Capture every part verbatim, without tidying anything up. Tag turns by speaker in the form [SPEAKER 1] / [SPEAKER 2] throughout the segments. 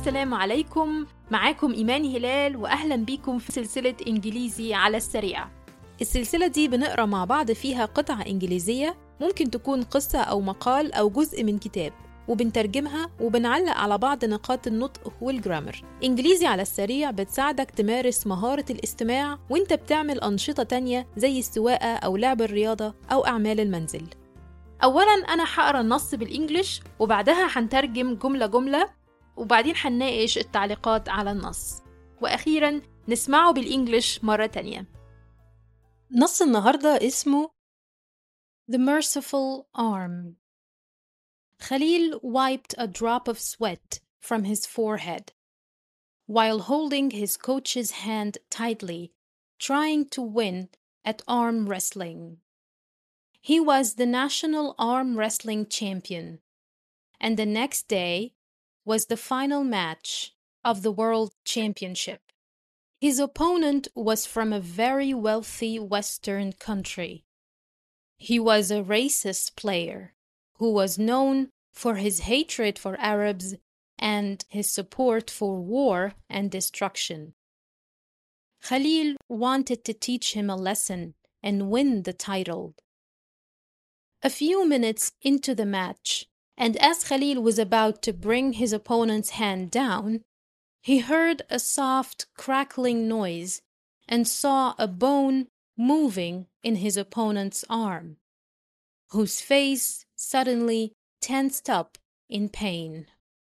[SPEAKER 1] السلام عليكم. معاكم إيمان هلال وأهلا بيكم في سلسلة إنجليزي على السريع. السلسلة دي بنقرأ مع بعض فيها قطعة إنجليزية، ممكن تكون قصة أو مقال أو جزء من كتاب، وبنترجمها وبنعلق على بعض نقاط النطق والجرامر. إنجليزي على السريع بتساعدك تمارس مهارة الاستماع وانت بتعمل أنشطة تانية زي السواقة أو لعب الرياضة أو أعمال المنزل. أولاً أنا هقرأ النص بالإنجليش وبعدها هنترجم جملة جملة وبعدين هنناقش التعليقات على النص، وأخيراً نسمعه بالإنجليش مرة تانية. نص النهاردة اسمه The Merciful Arm. Khalil wiped a drop of sweat from his forehead while holding his coach's hand tightly, trying to win at arm wrestling. He was the national arm wrestling champion, and the next day was the final match of the World Championship. His opponent was from a very wealthy Western country. He was a racist player who was known for his hatred for Arabs and his support for war and destruction. Khalil wanted to teach him a lesson and win the title. A few minutes into the match, and as Khalil was about to bring his opponent's hand down, he heard a soft crackling noise and saw a bone moving in his opponent's arm, whose face suddenly tensed up in pain.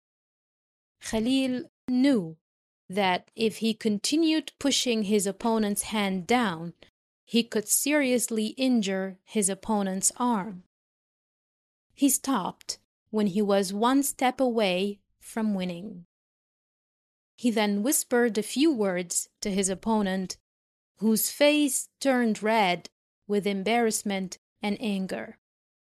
[SPEAKER 1] Khalil knew that if he continued pushing his opponent's hand down, he could seriously injure his opponent's arm. He stopped when he was one step away from winning. He then whispered a few words to his opponent, whose face turned red with embarrassment and anger.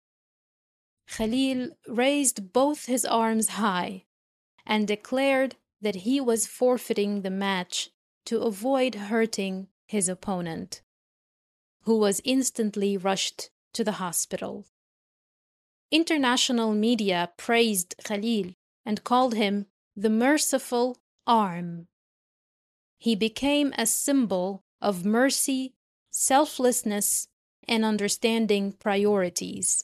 [SPEAKER 1] Khalil raised both his arms high and declared that he was forfeiting the match to avoid hurting his opponent, who was instantly rushed to the hospital. International media praised Khalil and called him the Merciful Arm. He became a symbol of mercy, selflessness, and understanding priorities.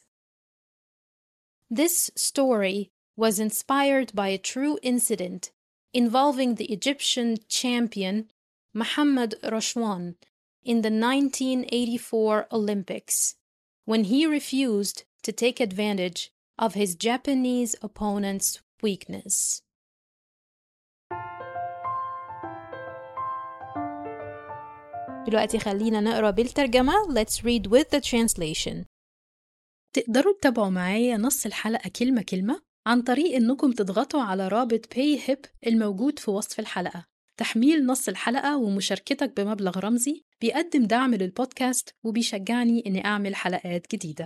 [SPEAKER 1] This story was inspired by a true incident involving the Egyptian champion Mohamed Rachwan in the nineteen eighty-four Olympics, when he refused to take advantage of his Japanese opponent's weakness. دلوقتي خلينا نقرأ بالترجمة. Let's read with the translation.
[SPEAKER 2] تقدروا تتابعوا معايا نص الحلقة كلمة كلمة عن طريق إنكم تضغطوا على رابط PayHip الموجود في وصف الحلقة. تحميل نص الحلقة ومشاركتك بمبلغ رمزي بيقدم دعم للبودكاست وبيشجعني إني أعمل حلقات جديدة.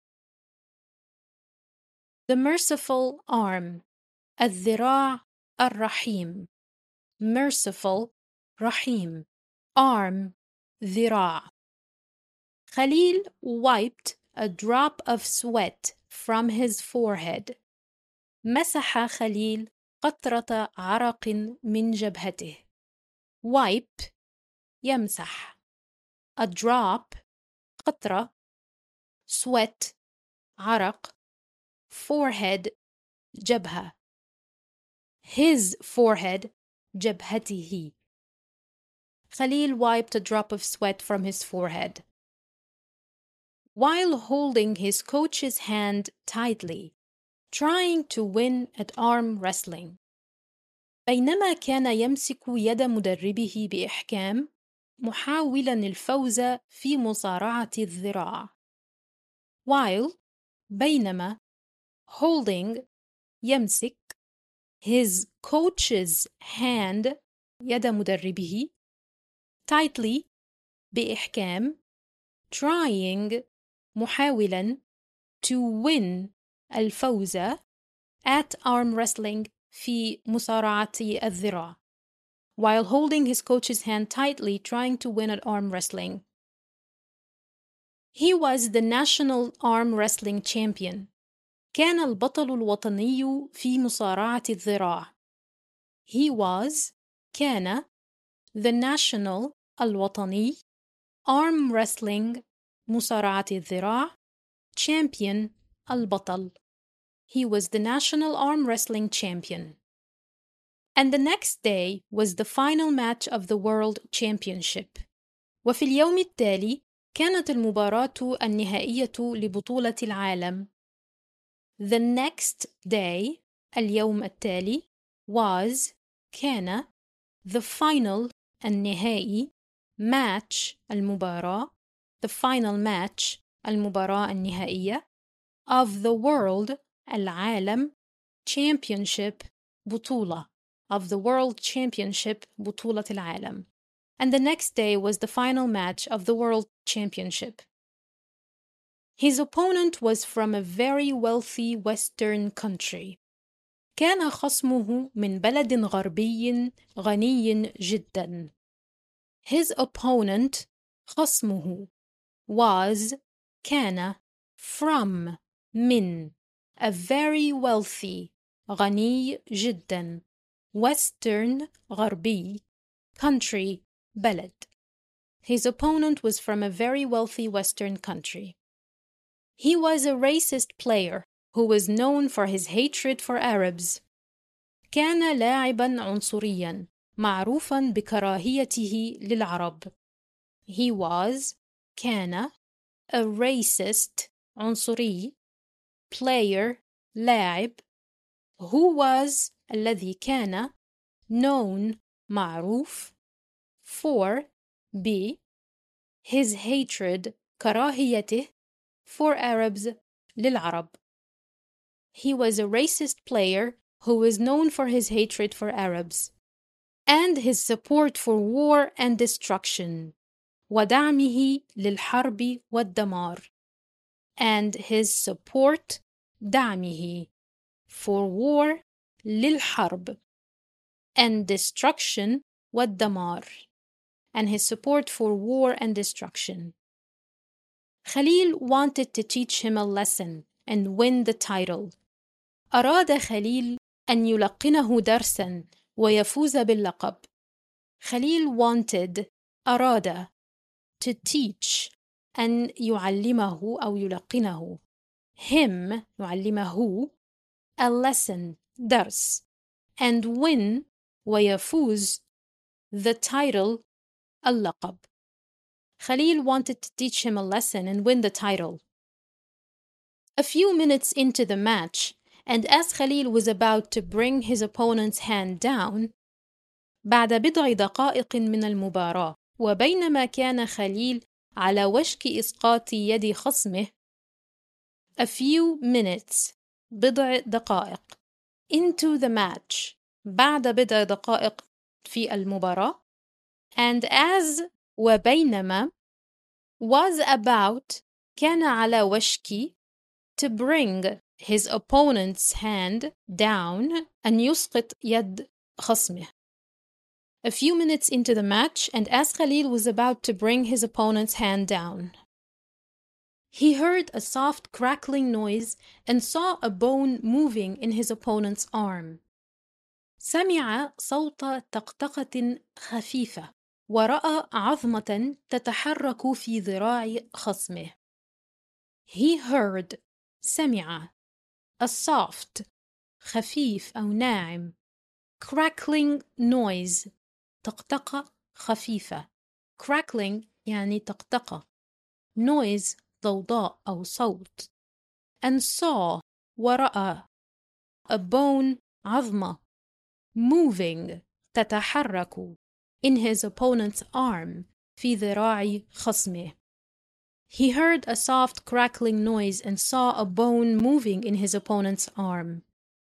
[SPEAKER 1] The Merciful Arm. الذراع الرحيم. Merciful رحيم. Arm ذراع. Khalil wiped a drop of sweat from his forehead. مسح خليل قطرة عرق من جبهته. Wipe يمسح. A drop قطرة. Sweat عرق. Forehead جبهة. His forehead جبهته. Khalil wiped a drop of sweat from his forehead while holding his coach's hand tightly, trying to win at arm wrestling. بينما كان يمسك يد مدربه بإحكام محاولاً الفوز في مصارعة الذراع. While بينما holding يمسك his coach's hand يد مدربه tightly بإحكام trying محاولاً to win الفوز at arm wrestling في مصارعة الذراع while holding his coach's hand tightly trying to win at arm wrestling. He was the national arm wrestling champion. كان البطل الوطني في مصارعة الذراع.
[SPEAKER 2] He was كان the national الوطني arm wrestling مصارعة الذراع champion البطل. He was the national arm wrestling champion. And the next day was the final match of the World Championship. وفي اليوم التالي كانت المباراة النهائية لبطولة العالم. The next day اليوم التالي was كان the final النهائي match المباراة the final match المباراة النهائية of the world العالم championship بطولة of the world championship بطولة العالم. And the next day was the final match of the world championship. His opponent was from a very wealthy western country. كان خصمه من بلد غربي غني جدا. His opponent خصمه was كان from من a very wealthy غني جدا western غربي country بلد. His opponent was from a very wealthy western country. He was a racist player who was known for his hatred for Arabs. كان لاعباً عنصرياً معروفاً بكراهيته للعرب. He was كان a racist عنصري player لاعب who was الذي كان known معروف for ب his hatred كراهيته for Arabs للعرب. He was a racist player who was known for his hatred for Arabs and his support for war and destruction ودعمه للحرب والدمار and his support دعمه for war للحرب and destruction والدمار and his support for war and destruction. Khalil wanted to teach him a lesson and win the title. أراد خليل أن يلقنه درساً ويفوز باللقب. Khalil wanted أراد to teach أن يعلمه أو يلقنه him يعلمه a lesson درس and win ويفوز the title اللقب. Khalil wanted to teach him a lesson and win the title. A few minutes into the match, and as Khalil was about to bring his opponent's hand down, بعد بضع دقائق من المباراة وبينما كان خليل على وشك إسقاط يد خصمه a few minutes بضع دقائق into the match بعد بضع دقائق في المباراة and as وبينما was about كان على وشك to bring his opponent's hand down أن يسقط يد خصمه. A few minutes into the match and as Khalil was about to bring his opponent's hand down, he heard a soft crackling noise and saw a bone moving in his opponent's arm. سمع صوت طقطقة خفيفة ورأى عظمة تتحرك في ذراع خصمه. He heard سمع a soft خفيف أو ناعم crackling noise طقطقة خفيفة. crackling يعني طقطقة noise ضوضاء أو صوت and saw ورأى a bone عظمة moving تتحرك in his opponent's arm في ذراع خصمه. He heard a soft crackling noise and saw a bone moving in his opponent's arm,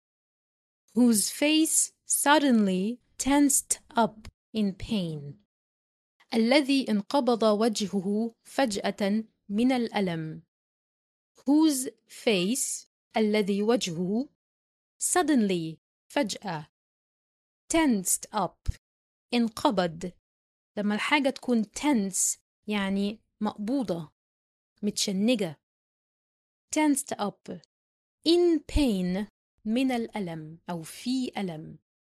[SPEAKER 2] whose face suddenly tensed up in pain. الذي انقبض وجهه فجأة من الألم. Whose face الذي وجهه suddenly فجأة tensed up انقبض. لما الحاجة تكون tense يعني مقبوضة متشنجة. tensed up in pain من الألم أو في ألم.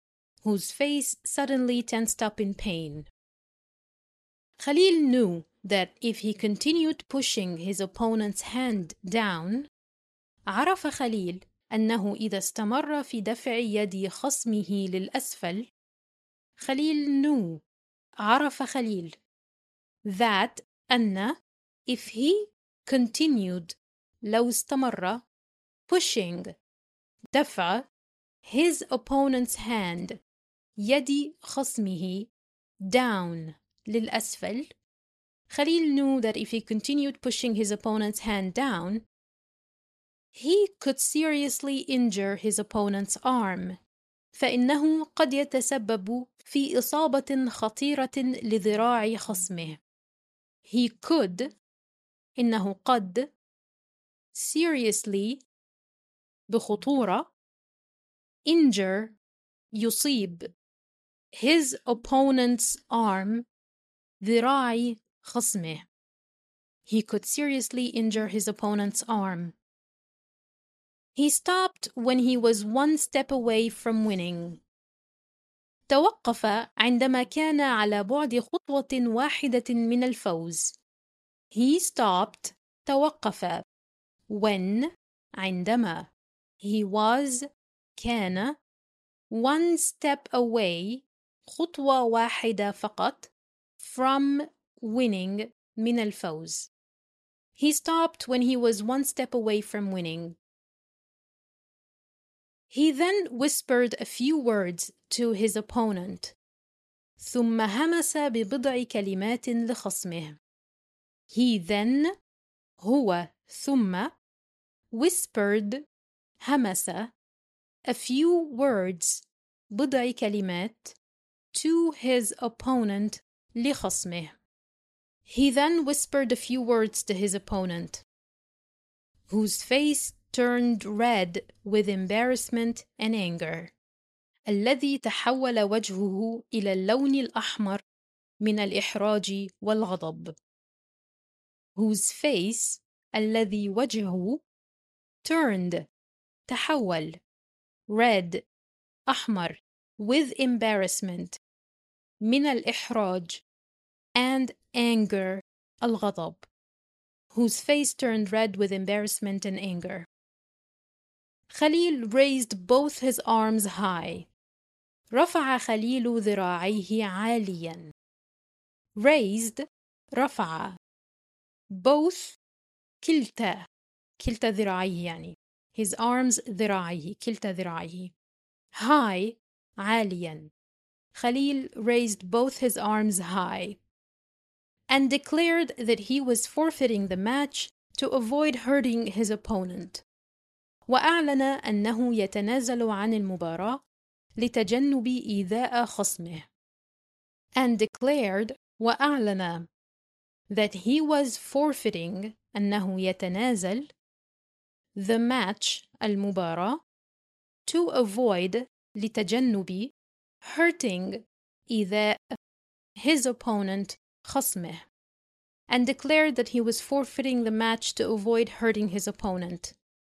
[SPEAKER 1] whose face suddenly tensed up in pain. Khalil knew that if he continued pushing his opponent's hand down, عرف خليل أنه إذا استمر في دفع يد خصمه للأسفل. خليل knew عرف خليل that أن if he continued لو استمر pushing دفع his opponent's hand يد خصمه down للأسفل. Khalil knew that if he continued pushing his opponent's hand down, he could seriously injure his opponent's arm. فإنه قد يتسبب في إصابة خطيرة لذراع خصمه. He could إنه قد seriously بخطورة injure يصيب his opponent's arm ذراع خصمه. He could seriously injure his opponent's arm. He stopped when he was one step away from winning. توقف عندما كان على بعد خطوة واحدة من الفوز. He stopped توقف when عندما he was كان one step away خطوة واحدة فقط from winning من الفوز. He stopped when he was one step away from winning. He then whispered a few words to his opponent. ثم همس ببضع كلمات لخصمه. He then هو ثم whispered همس a few words بضع كلمات to his opponent لخصمه. He then whispered a few words to his opponent, whose face turned red with embarrassment and anger. الذي تحول وجهه إلى اللون الأحمر من الإحراج والغضب. Whose face الذي وجهه turned تحول red أحمر with embarrassment من الإحراج and anger الغضب. Whose face turned red with embarrassment and anger. Khalil raised both his arms high. رفع خليل ذراعيه عاليا. Raised رفع both كلتا كلتا ذراعيه يعني his arms ذراعيه كلتا ذراعيه high عاليا. Khalil raised both his arms high and declared that he was forfeiting the match to avoid hurting his opponent. وأعلن أنه يتنازل عن المباراة لتجنب إيذاء خصمه. And declared وأعلن that he was forfeiting أنه يتنازل the match المباراة to avoid لتجنب hurting إيذاء his opponent خصمه. And declared that he was forfeiting the match to avoid hurting his opponent,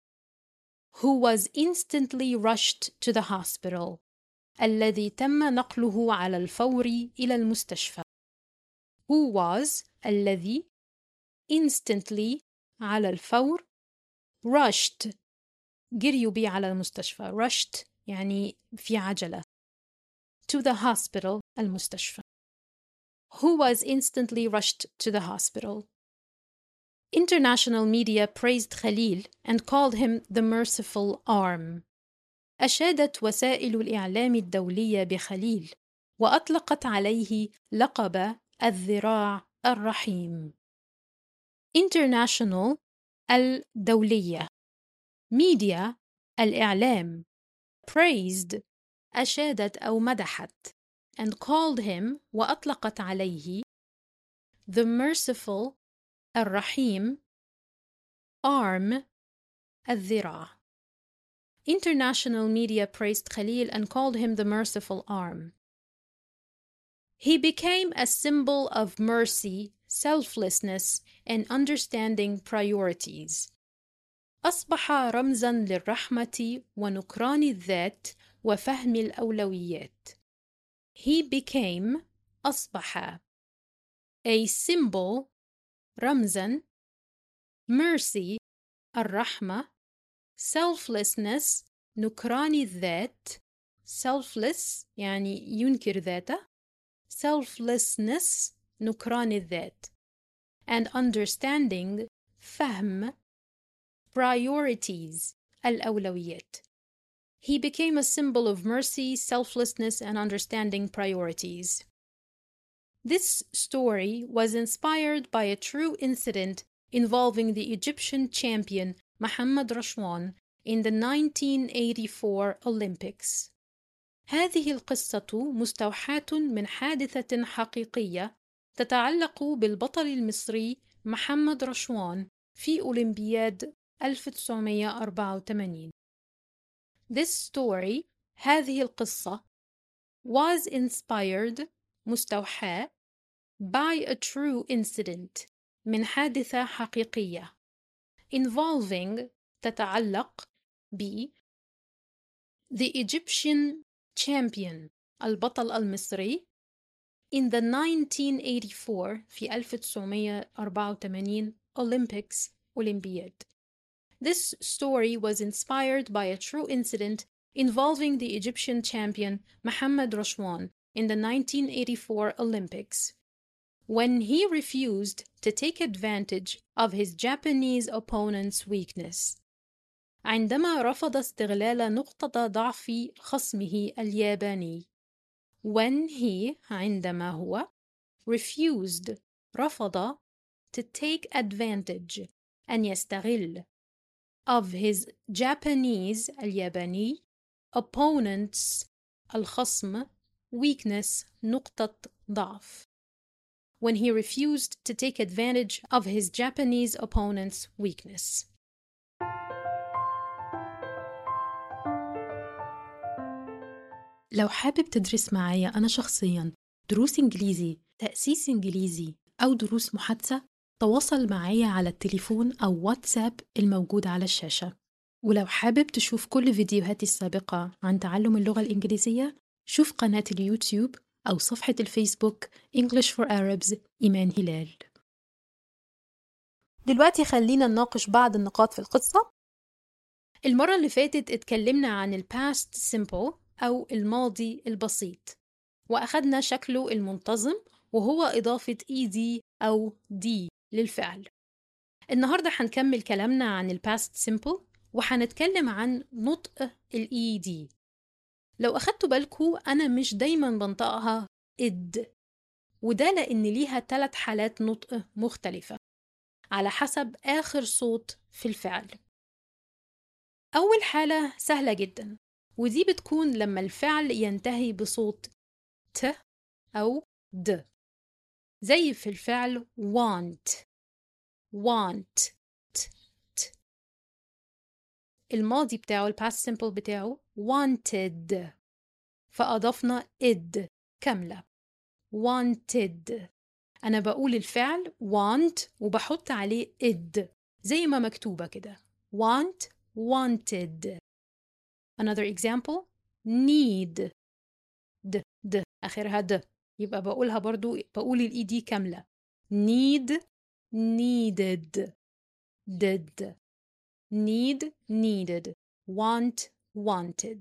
[SPEAKER 1] who was instantly rushed to the hospital الذي تم نقله على الفور إلى المستشفى. Who was الذي instantly على الفور rushed جريوا بي على المستشفى. rushed يعني في عجلة. to the hospital المستشفى. Who was instantly rushed to the hospital. International media praised Khalil and called him the merciful arm. أشادت وسائل الإعلام الدولية بخليل وأطلقت عليه لقب الذراع الرحيم. International الدولية media الإعلام praised أشادت أو مدحت and called him وأطلقت عليه the merciful الرحيم arm الذراع. International media praised Khalil and called him the merciful arm. He became a symbol of mercy, selflessness, and understanding priorities. أصبح رمزاً للرحمة ونكران الذات وفهم الأولويات.
[SPEAKER 2] He became أصبح a symbol رمزاً mercy الرحمة selflessness نكران الذات selfless يعني ينكر ذاته selflessness نكران الذات and understanding فهم priorities الأولويات. He became a symbol of mercy, selflessness, and understanding priorities. This story was inspired by a true incident involving the Egyptian champion Mohammad Rashwan in the nineteen eighty-four Olympics. هذه القصة مستوحاة من حادثة حقيقية تتعلق بالبطل المصري محمد رشوان في أولمبياد ألف وتسعمائة وأربعة وثمانين. This story هذه القصة was inspired مستوحاة by a true incident من حادثة حقيقية involving تتعلق ب the Egyptian champion البطل المصري in the nineteen eighty-four في ألف وتسعمائة وأربعة وثمانين Olympics أولمبياد. This story was inspired by a true incident involving the Egyptian champion Mohammad Rashwan in the nineteen eighty-four Olympics, when he refused to take advantage of his Japanese opponent's weakness. عندما رفض استغلال نقطة ضعف خصمه الياباني. When he عندما هو refused رفض to take advantage أن يستغل of his Japanese الياباني opponent's الخصم weakness نقطة ضعف. When he refused to take advantage of his Japanese opponent's weakness.
[SPEAKER 1] لو حابب تدرس معايا أنا شخصياً دروس إنجليزي، تأسيس إنجليزي أو دروس محادثة، تواصل معايا على التليفون أو واتساب الموجود على الشاشة. ولو حابب تشوف كل فيديوهاتي السابقة عن تعلم اللغة الإنجليزية، شوف قناة اليوتيوب أو صفحة الفيسبوك English for Arabs إيمان هلال. دلوقتي خلينا نناقش بعض النقاط في القصة. المرة اللي فاتت اتكلمنا عن ال past simple أو الماضي البسيط، وأخدنا شكله المنتظم وهو إضافة ed أو d للفعل. النهاردة هنكمل كلامنا عن ال past simple وهنتكلم عن نطق ال ed. لو أخدتوا بالكوا أنا مش دايما بنطقها id، وده لأن ليها ثلاث حالات نطق مختلفة على حسب آخر صوت في الفعل. أول حالة سهلة جدا، ودي بتكون لما الفعل ينتهي بصوت ت أو د، زي في الفعل want want ت ت. الماضي بتاعه ال past simple بتاعه wanted، فأضفنا id كاملة wanted. أنا بقول الفعل want وبحط عليه id زي ما مكتوبة كده want wanted. Another example need د د آخرها د، يبقى بقولها برضو بقول ال ed كاملة need needed did need needed want wanted.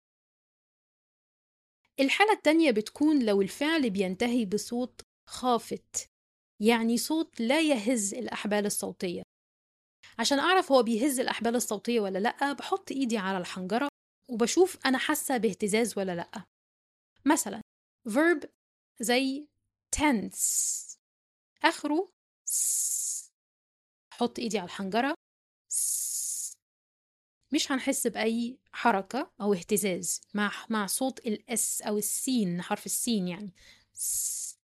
[SPEAKER 1] الحالة التانية بتكون لو الفعل بينتهي بصوت خافت، يعني صوت لا يهز الأحبال الصوتية. عشان أعرف هو بيهز الأحبال الصوتية ولا لأ، بحط إيدي على الحنجرة وبشوف أنا حاسة باهتزاز ولا لأ. مثلا verb زي tense آخره س، حط إيدي على الحنجرة س، مش هنحس بأي حركة أو اهتزاز مع مع صوت الاس أو السين، حرف السين يعني س.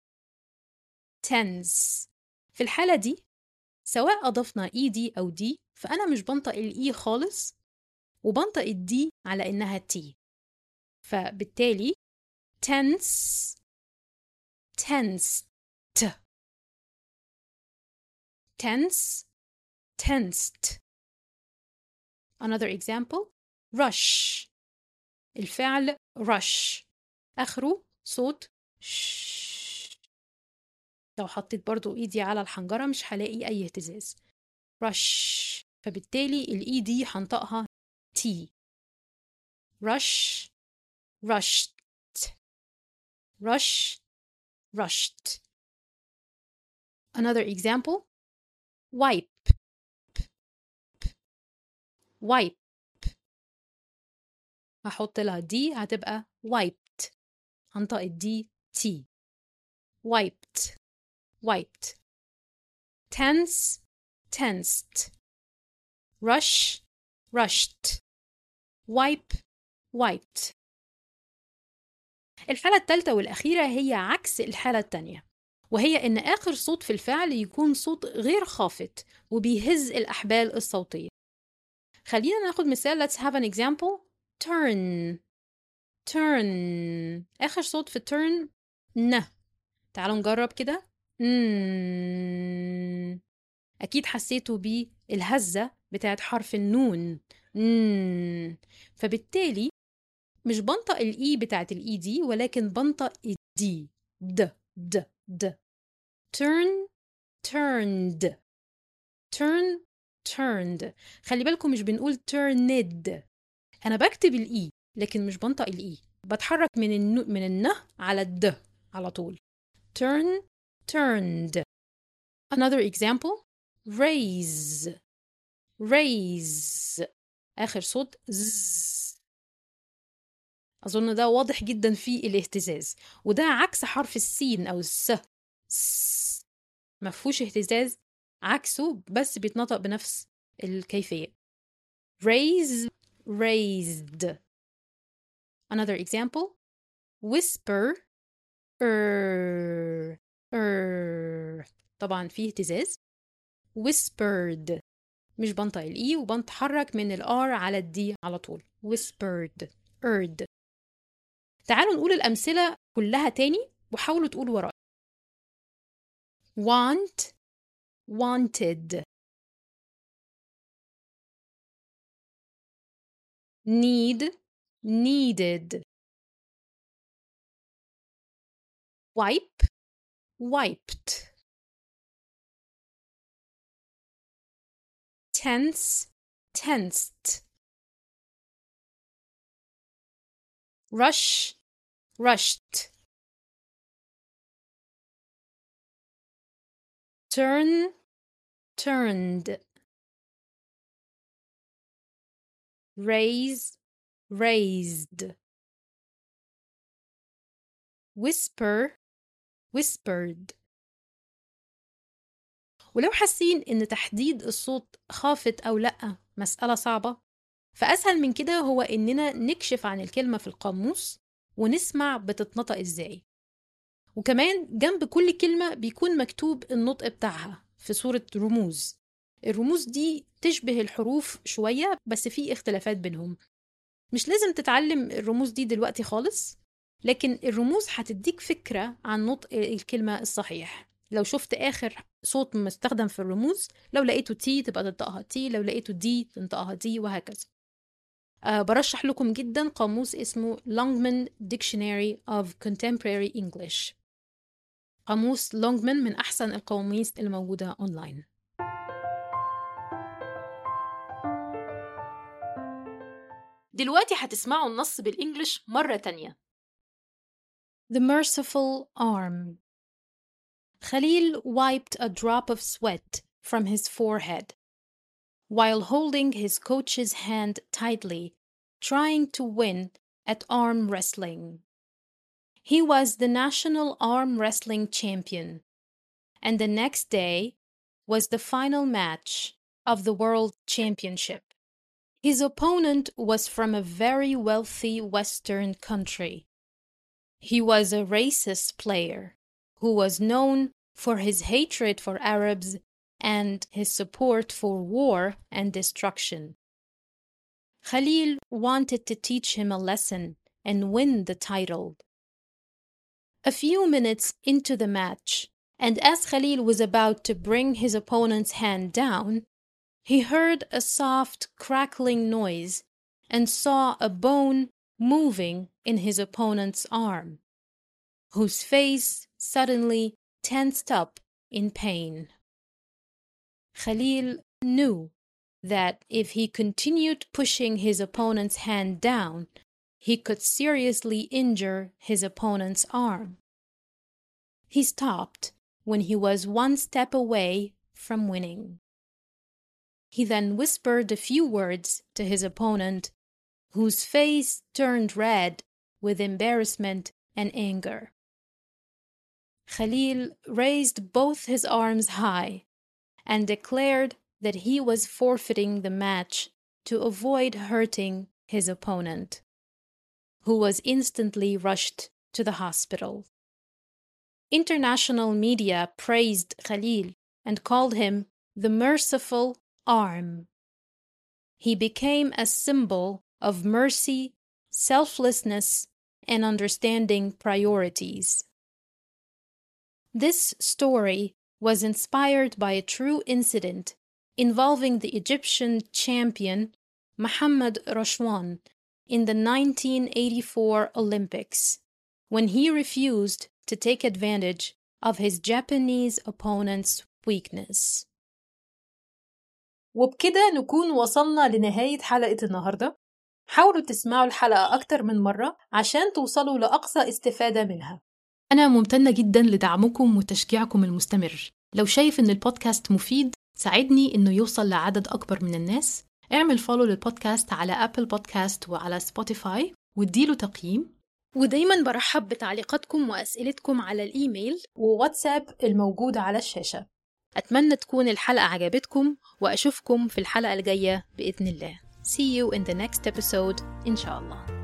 [SPEAKER 1] tense في الحالة دي سواء أضفنا إيدي أو دي، فأنا مش بنطق الإي خالص وبنطق الدي على إنها تي، فبالتالي tense tensed tense tensed. Another example rush الفعل rush آخره
[SPEAKER 2] صوت ش. لو حطيت برضو ايدي على الحنجرة مش هلاقي اي اهتزاز. rush، فبالتالي الاي دي هنطقها تي. rush rushed rush rushed. Another example: wipe wipe. هحط لها دي هتبقى wiped، هنطق الدي تي. wiped wiped. tense tensed. rush rushed. wipe wiped. الحالة الثالثة والأخيرة هي عكس الحالة الثانية، وهي إن آخر صوت في الفعل يكون صوت غير خافت وبيهز الأحبال الصوتية. خلينا ناخد مثال. Let's have an example. turn turn. آخر صوت في turn ن. تعالوا نجرب كده. ن. أكيد حسيتوا بالهزة بتاعت حرف النون. ن. فبالتالي مش بنطق الإي بتاعت الإي دي، ولكن بنطق الدي. د د د. turn turned turn turned. خلي بالكم مش بنقول turned. أنا بكتب الإي لكن مش بنطق الإي، بتحرك من النو من النه على الد على طول. turn turned. Another example: raise raise. آخر صوت ز. أظن ده واضح جدا في الاهتزاز، وده عكس حرف السين أو الس. س. مفهوش اهتزاز، عكسه بس بيتنطق بنفس الكيفية. raise raised. Another example: whisper er er. طبعا فيه اهتزاز. whispered مش بنطق الإي وبنتحرك من الآر على الدي على طول. whispered erred. تعالوا نقول الأمثلة كلها تاني وحاولوا تقولوا وراي. want wanted. need needed. wipe wiped. tense tensed. rush rushed. turn turned. raise raised. whisper whispered. ولو حاسين إن تحديد الصوت خافت أو لأ مسألة صعبة، فأسهل من كده هو إننا نكشف عن الكلمة في القاموس ونسمع بتتنطق إزاي. وكمان جنب كل كلمة بيكون مكتوب النطق بتاعها في صورة رموز. الرموز دي تشبه الحروف شوية بس في اختلافات بينهم. مش لازم تتعلم الرموز دي دلوقتي خالص، لكن الرموز هتديك فكرة عن نطق الكلمة الصحيح. لو شفت آخر صوت مستخدم في الرموز، لو لقيته تي تبقى تنطقها تي، لو لقيته دي تنطقها دي، وهكذا. أه برشح لكم جدا قاموس اسمه Longman Dictionary of Contemporary English. قاموس لونجمان من أحسن القواميس الموجودة أونلاين. دلوقتي هتسمعوا النص بالإنجليش مرة تانية. The merciful arm. Khalil wiped a drop of sweat from his forehead while holding his coach's hand tightly, trying to win at arm wrestling. He was the national arm wrestling champion, and the next day was the final match of the World Championship. His opponent was from a very wealthy Western country. He was a racist player who was known for his hatred for Arabs and his support for war and destruction. Khalil wanted to teach him a lesson and win the title. A few minutes into the match, and as Khalil was about to bring his opponent's hand down, he heard a soft crackling noise and saw a bone moving in his opponent's arm.
[SPEAKER 1] whose face suddenly tensed up in pain. Khalil knew that if he continued pushing his opponent's hand down, he could seriously injure his opponent's arm. He stopped when he was one step away from winning. He then whispered a few words to his opponent, whose face turned red with embarrassment and anger. Khalil raised both his arms high and declared that he was forfeiting the match to avoid hurting his opponent, who was instantly rushed to the hospital. International media praised Khalil and called him the merciful arm. He became a symbol of mercy, selflessness, and understanding priorities. This story was inspired by a true incident involving the Egyptian champion Mohamed Rachouane in the nineteen eighty-four Olympics, when he refused to take advantage of his Japanese opponent's weakness.
[SPEAKER 2] وبكده نكون وصلنا لنهاية حلقة النهاردة. حاولوا تسمعوا الحلقة أكتر من مرة عشان توصلوا لأقصى استفادة منها. أنا ممتنة جدا لدعمكم وتشجيعكم المستمر. لو شايف إن البودكاست مفيد، ساعدني إنه يوصل لعدد أكبر من الناس. اعمل فولو للبودكاست على أبل بودكاست وعلى سبوتيفاي واديله تقييم.
[SPEAKER 1] ودايما برحب بتعليقاتكم وأسئلتكم على الإيميل
[SPEAKER 2] وواتساب الموجود على الشاشة.
[SPEAKER 1] أتمنى تكون الحلقة عجبتكم وأشوفكم في الحلقة الجاية بإذن الله. See you in the next episode إن شاء الله.